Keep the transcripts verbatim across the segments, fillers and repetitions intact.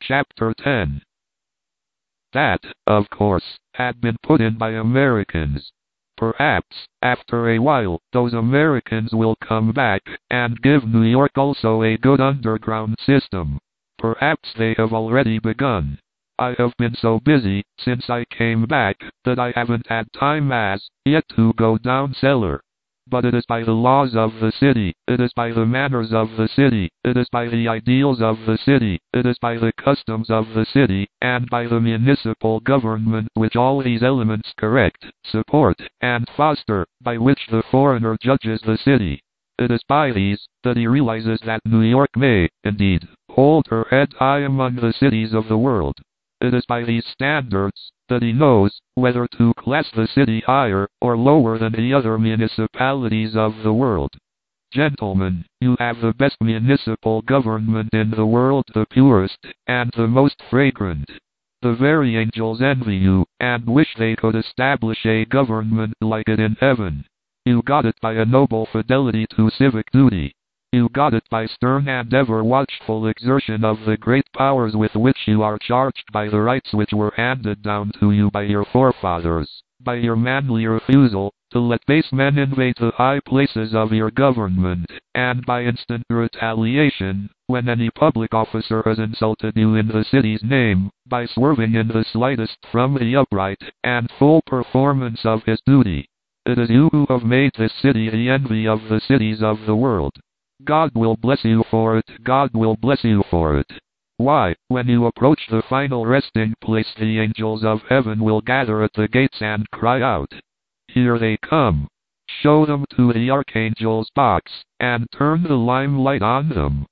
Chapter ten. That, of course, had been put in by Americans. Perhaps, after a while, those Americans will come back and give New York also a good underground system. Perhaps they have already begun. I have been so busy since I came back that I haven't had time as yet to go down cellar. But it is by the laws of the city, it is by the manners of the city, it is by the ideals of the city, it is by the customs of the city, and by the municipal government which all these elements correct, support, and foster, by which the foreigner judges the city. It is by these that he realizes that New York may, indeed, hold her head high among the cities of the world. It is by these standards that he knows whether to class the city higher or lower than the other municipalities of the world. Gentlemen, you have the best municipal government in the world, the purest and the most fragrant. The very angels envy you and wish they could establish a government like it in heaven. You got it by a noble fidelity to civic duty. You got it by stern and ever watchful exertion of the great powers with which you are charged, by the rights which were handed down to you by your forefathers, by your manly refusal to let base men invade the high places of your government, and by instant retaliation when any public officer has insulted you in the city's name, by swerving in the slightest from the upright and full performance of his duty. It is you who have made this city the envy of the cities of the world. God will bless you for it, God will bless you for it. Why, when you approach the final resting place, the angels of heaven will gather at the gates and cry out, "Here they come." Show them to the archangel's box, and turn the limelight on them.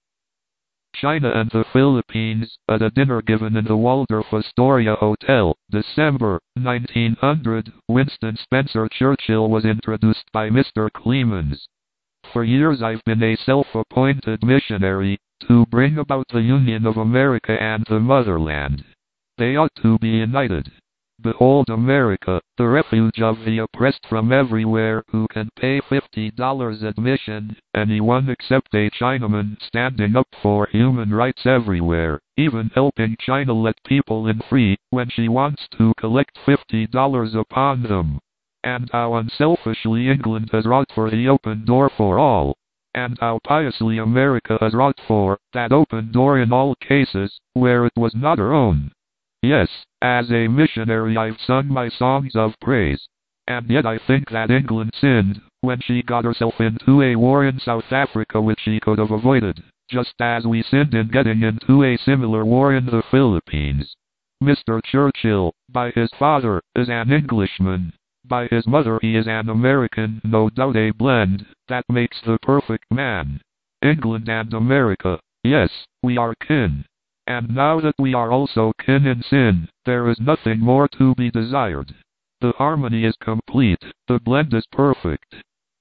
China and the Philippines, at a dinner given in the Waldorf Astoria Hotel, December nineteen hundred, Winston Spencer Churchill was introduced by Mister Clemens. For years I've been a self-appointed missionary to bring about the union of America and the motherland. They ought to be united. Behold America, the refuge of the oppressed from everywhere, who can pay fifty dollars admission, anyone except a Chinaman, standing up for human rights everywhere, even helping China let people in free when she wants to collect fifty dollars upon them. And how unselfishly England has wrought for the open door for all. And how piously America has wrought for that open door in all cases where it was not her own. Yes, as a missionary I've sung my songs of praise. And yet I think that England sinned when she got herself into a war in South Africa which she could have avoided, just as we sinned in getting into a similar war in the Philippines. Mister Churchill, by his father, is an Englishman. By his mother he is an American, no doubt a blend that makes the perfect man. England and America, yes, we are kin. And now that we are also kin in sin, there is nothing more to be desired. The harmony is complete, the blend is perfect.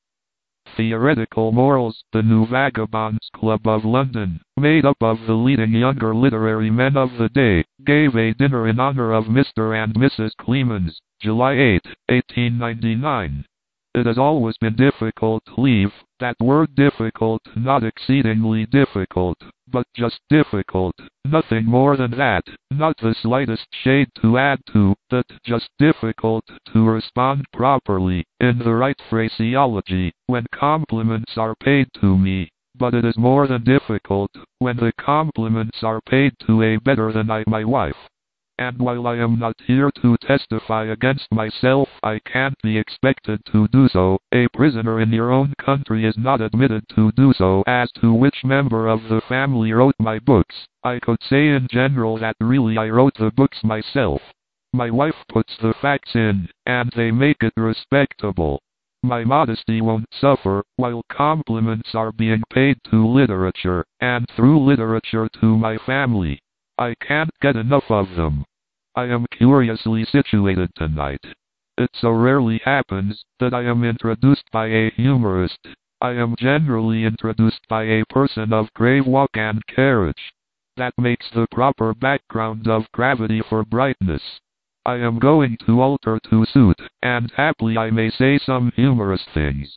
Theoretical Morals, the New Vagabonds Club of London, made up of the leading younger literary men of the day, gave a dinner in honor of Mister and Missus Clemens, July eighth, eighteen ninety-nine. It has always been difficult to leave, that word difficult, not exceedingly difficult, but just difficult, nothing more than that, not the slightest shade to add to that, just difficult to respond properly, in the right phraseology, when compliments are paid to me. But it is more than difficult when the compliments are paid to a better than I, my wife. And while I am not here to testify against myself, I can't be expected to do so. A prisoner in your own country is not admitted to do so. As to which member of the family wrote my books, I could say in general that really I wrote the books myself. My wife puts the facts in, and they make it respectable. My modesty won't suffer, while compliments are being paid to literature, and through literature to my family. I can't get enough of them. I am curiously situated tonight. It so rarely happens that I am introduced by a humorist. I am generally introduced by a person of grave walk and carriage. That makes the proper background of gravity for brightness. I am going to alter to suit, and haply I may say some humorous things.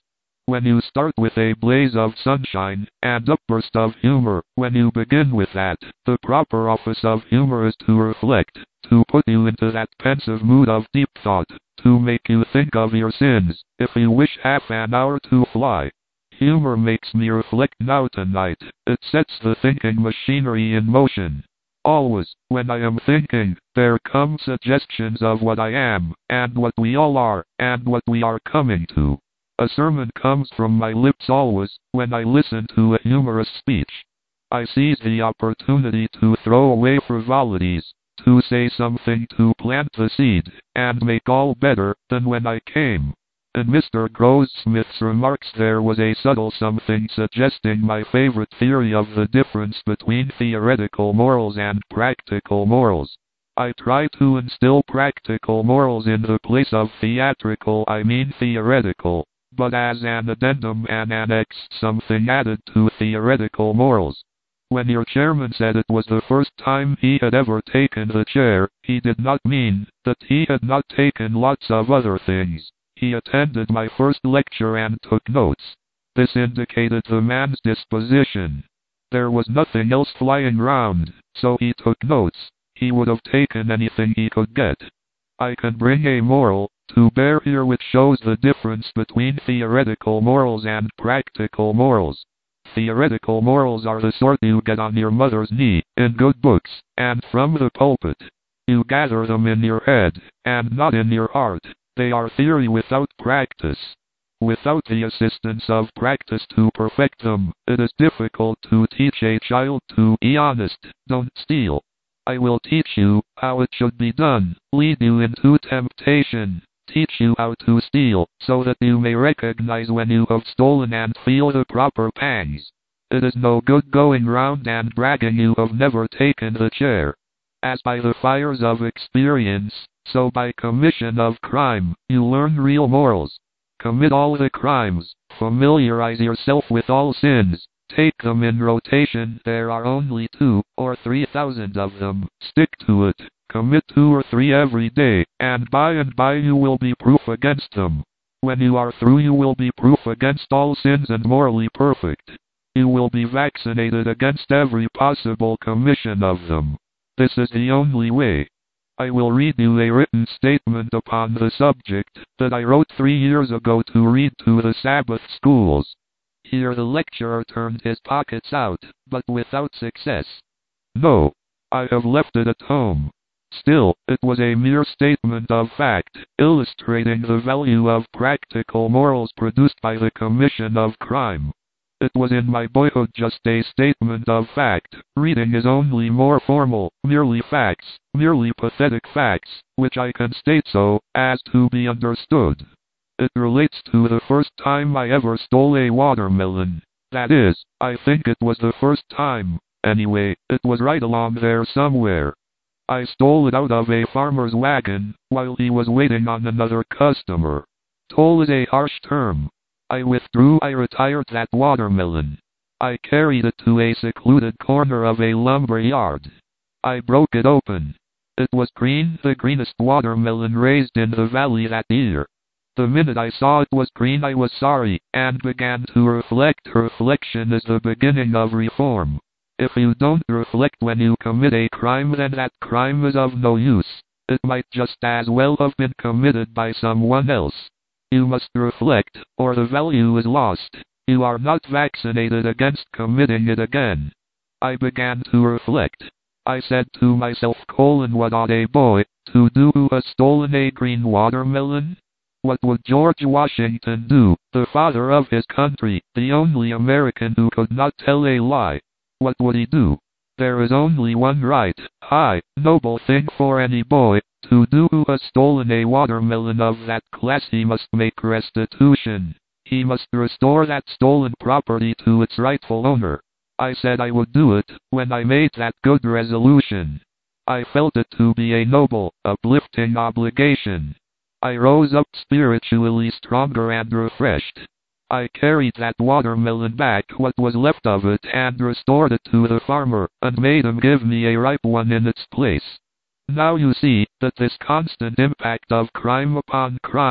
When you start with a blaze of sunshine and upburst of humor, when you begin with that, the proper office of humor is to reflect, to put you into that pensive mood of deep thought, to make you think of your sins, if you wish half an hour to fly. Humor makes me reflect now tonight. It sets the thinking machinery in motion. Always, when I am thinking, there come suggestions of what I am, and what we all are, and what we are coming to. A sermon comes from my lips always, when I listen to a humorous speech. I seize the opportunity to throw away frivolities, to say something to plant the seed, and make all better than when I came. In Mister Grossmith's remarks there was a subtle something suggesting my favorite theory of the difference between theoretical morals and practical morals. I try to instill practical morals in the place of theatrical, I mean theoretical, but as an addendum and annex, something added to theoretical morals. When your chairman said it was the first time he had ever taken the chair, he did not mean that he had not taken lots of other things. He attended my first lecture and took notes. This indicated the man's disposition. There was nothing else flying round, so he took notes. He would have taken anything he could get. I can bring a moral to bear here which shows the difference between theoretical morals and practical morals. Theoretical morals are the sort you get on your mother's knee, in good books, and from the pulpit. You gather them in your head, and not in your heart. They are theory without practice. Without the assistance of practice to perfect them, it is difficult to teach a child to be honest, don't steal. I will teach you how it should be done, lead you into temptation, teach you how to steal, so that you may recognize when you have stolen and feel the proper pangs. It is no good going round and bragging you have never taken the chair. As by the fires of experience, so by commission of crime, you learn real morals. Commit all the crimes, familiarize yourself with all sins, take them in rotation, there are only two or three thousand of them, stick to it, commit two or three every day, and by and by you will be proof against them. When you are through you will be proof against all sins and morally perfect. You will be vaccinated against every possible commission of them. This is the only way. I will read you a written statement upon the subject that I wrote three years ago to read to the Sabbath schools. Here the lecturer turned his pockets out, but without success. No, I have left it at home. Still, it was a mere statement of fact, illustrating the value of practical morals produced by the commission of crime. It was in my boyhood just a statement of fact. Reading is only more formal, merely facts, merely pathetic facts, which I can state so as to be understood. It relates to the first time I ever stole a watermelon. That is, I think it was the first time. Anyway, it was right along there somewhere. I stole it out of a farmer's wagon, while he was waiting on another customer. Stole is a harsh term. I withdrew, I retired that watermelon. I carried it to a secluded corner of a lumber yard. I broke it open. It was green, the greenest watermelon raised in the valley that year. The minute I saw it was green I was sorry, and began to reflect. Reflection is the beginning of reform. If you don't reflect when you commit a crime, then that crime is of no use. It might just as well have been committed by someone else. You must reflect, or the value is lost. You are not vaccinated against committing it again. I began to reflect. I said to myself, colon, what ought a boy to do who has stolen a green watermelon? What would George Washington do, the father of his country, the only American who could not tell a lie? What would he do? There is only one right, high, noble thing for any boy to do who has stolen a watermelon of that class. He must make restitution. He must restore that stolen property to its rightful owner. I said I would do it when I made that good resolution. I felt it to be a noble, uplifting obligation. I rose up spiritually stronger and refreshed. I carried that watermelon back, what was left of it, and restored it to the farmer, and made him give me a ripe one in its place. Now you see that this constant impact of crime upon crime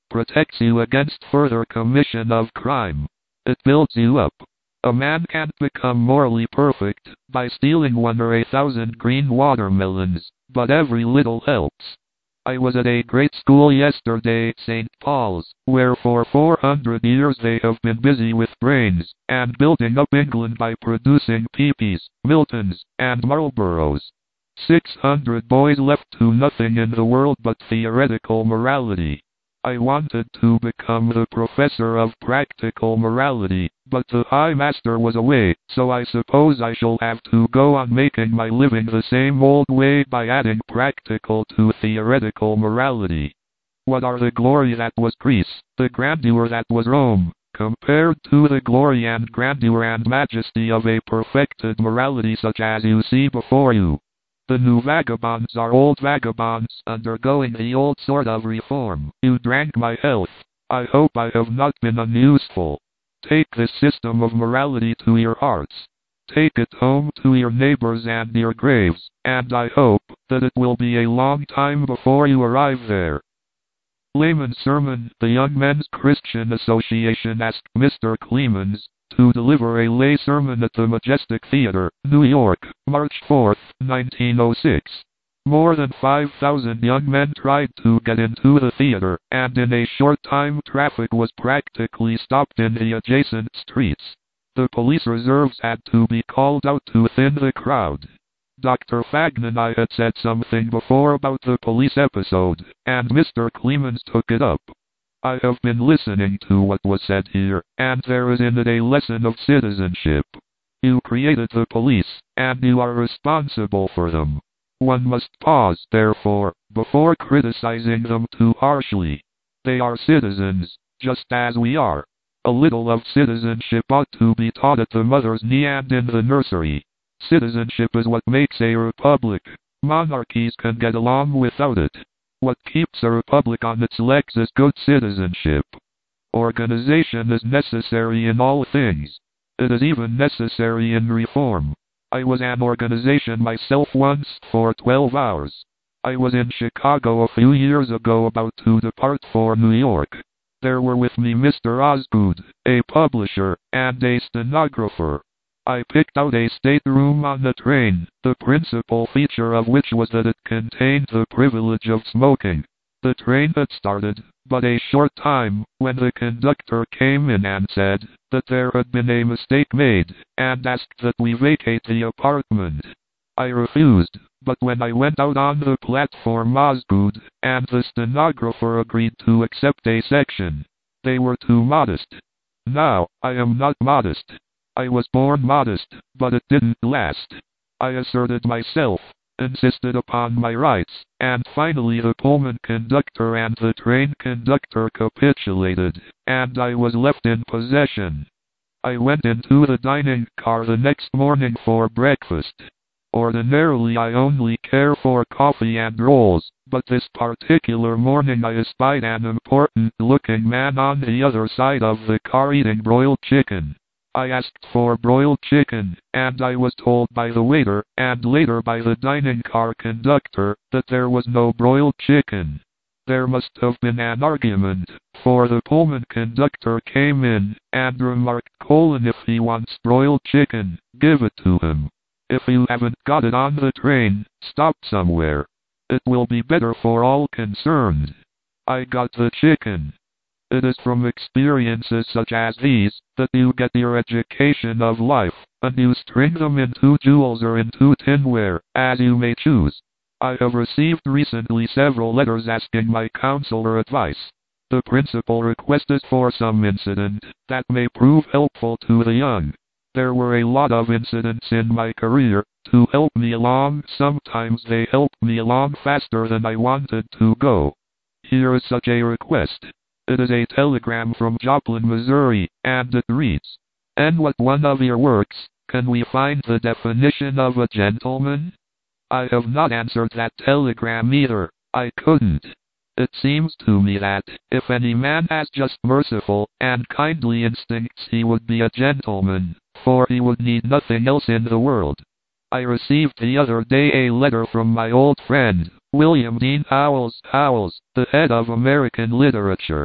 protects you against further commission of crime. It builds you up. A man can't become morally perfect by stealing one or a thousand green watermelons, but every little helps. I was at a great school yesterday, Saint Paul's, where for four hundred years they have been busy with brains, and building up England by producing Pepys, Miltons, and Marlboroughs. Six hundred boys left to nothing in the world but theoretical morality. I wanted to become the professor of practical morality, but the High Master was away, so I suppose I shall have to go on making my living the same old way by adding practical to theoretical morality. What are the glory that was Greece, the grandeur that was Rome, compared to the glory and grandeur and majesty of a perfected morality such as you see before you? The new vagabonds are old vagabonds undergoing the old sort of reform. You drank my health. I hope I have not been unuseful. Take this system of morality to your hearts. Take it home to your neighbors and your graves, and I hope that it will be a long time before you arrive there. Layman's Sermon. The Young Men's Christian Association asked Mister Clemens to deliver a lay sermon at the Majestic Theater, New York, March fourth, nineteen oh six. More than five thousand young men tried to get into the theater, and in a short time traffic was practically stopped in the adjacent streets. The police reserves had to be called out to thin the crowd. Doctor Fagin and I had said something before about the police episode, and Mister Clemens took it up. I have been listening to what was said here, and there is in it a lesson of citizenship. You created the police, and you are responsible for them. One must pause, therefore, before criticizing them too harshly. They are citizens, just as we are. A little of citizenship ought to be taught at the mother's knee and in the nursery. Citizenship is what makes a republic. Monarchies can get along without it. What keeps a republic on its legs is good citizenship. Organization is necessary in all things. It is even necessary in reform. I was an organization myself once for twelve hours. I was in Chicago a few years ago about to depart for New York. There were with me Mister Osgood, a publisher, and a stenographer. I picked out a stateroom on the train, the principal feature of which was that it contained the privilege of smoking. The train had started, but a short time, when the conductor came in and said that there had been a mistake made, and asked that we vacate the apartment. I refused, but when I went out on the platform Osgood and the stenographer agreed to accept a section. They were too modest. Now, I am not modest. I was born modest, but it didn't last. I asserted myself, insisted upon my rights, and finally the Pullman conductor and the train conductor capitulated, and I was left in possession. I went into the dining car the next morning for breakfast. Ordinarily I only care for coffee and rolls, but this particular morning I espied an important-looking man on the other side of the car eating broiled chicken. I asked for broiled chicken, and I was told by the waiter, and later by the dining car conductor, that there was no broiled chicken. There must have been an argument, for the Pullman conductor came in, and remarked, "Colin, if he wants broiled chicken, give it to him. If you haven't got it on the train, stop somewhere. It will be better for all concerned." I got the chicken. It is from experiences such as these that you get your education of life, and you string them into jewels or into tinware, as you may choose. I have received recently several letters asking my counsel or advice. The principal request is for some incident that may prove helpful to the young. There were a lot of incidents in my career to help me along. Sometimes they helped me along faster than I wanted to go. Here is such a request. It is a telegram from Joplin, Missouri, and it reads, "In what one of your works can we find the definition of a gentleman?" I have not answered that telegram either. I couldn't. It seems to me that, if any man has just merciful and kindly instincts, he would be a gentleman, for he would need nothing else in the world. I received the other day a letter from my old friend, William Dean Howells, Howells, the head of American literature.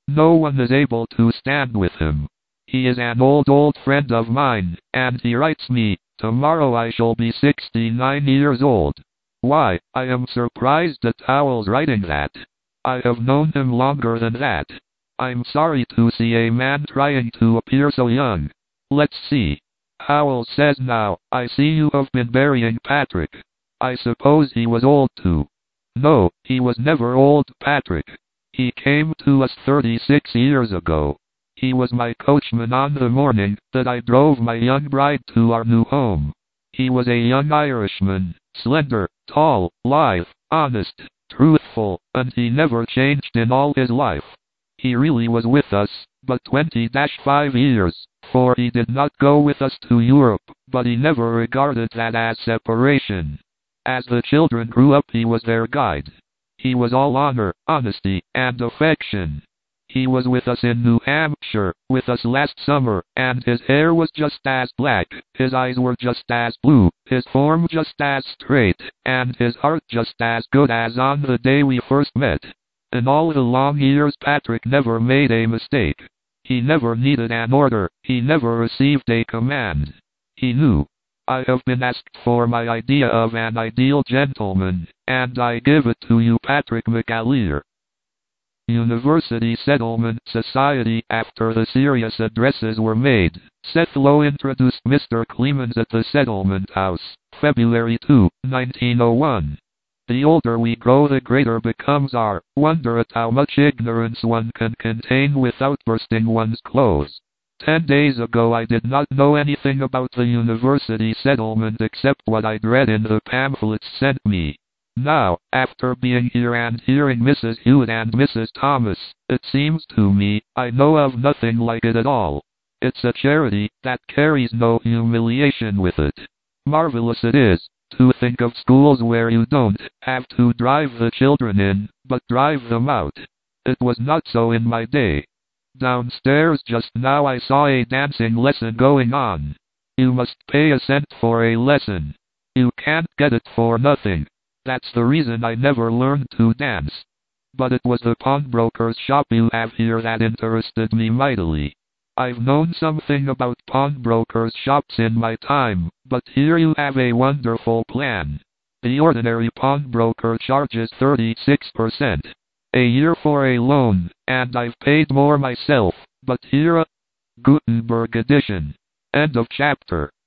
No one is able to stand with him. He is an old old friend of mine, and he writes me, tomorrow I shall be sixty-nine years old. Why, I am surprised at Howells writing that. I have known him longer than that. I'm sorry to see a man trying to appear so young. Let's see. Howells says now, I see you have been burying Patrick. I suppose he was old too. No, he was never old, Patrick. He came to us thirty-six years ago. He was my coachman on the morning that I drove my young bride to our new home. He was a young Irishman, slender, tall, lithe, honest, truthful, and he never changed in all his life. He really was with us, but twenty-five years, for he did not go with us to Europe, but he never regarded that as separation. As the children grew up, he was their guide. He was all honor, honesty, and affection. He was with us in New Hampshire, with us last summer, and his hair was just as black, his eyes were just as blue, his form just as straight, and his heart just as good as on the day we first met. In all the long years, Patrick never made a mistake. He never needed an order, he never received a command. He knew. I have been asked for my idea of an ideal gentleman, and I give it to you, Patrick McAleer. University Settlement Society. After the serious addresses were made, Seth Low introduced Mister Clemens at the Settlement House, February second, nineteen oh one. The older we grow, the greater becomes our wonder at how much ignorance one can contain without bursting one's clothes. Ten days ago I did not know anything about the University Settlement except what I'd read in the pamphlets sent me. Now, after being here and hearing Missus Hewitt and Missus Thomas, it seems to me, I know of nothing like it at all. It's a charity that carries no humiliation with it. Marvelous it is, to think of schools where you don't have to drive the children in, but drive them out. It was not so in my day. Downstairs just now I saw a dancing lesson going on. You must pay a cent for a lesson. You can't get it for nothing. That's the reason I never learned to dance. But it was the pawnbroker's shop you have here that interested me mightily. I've known something about pawnbrokers' shops in my time, but here you have a wonderful plan. The ordinary pawnbroker charges thirty-six percent a year for a loan, and I've paid more myself, but here a Gutenberg edition. End of chapter.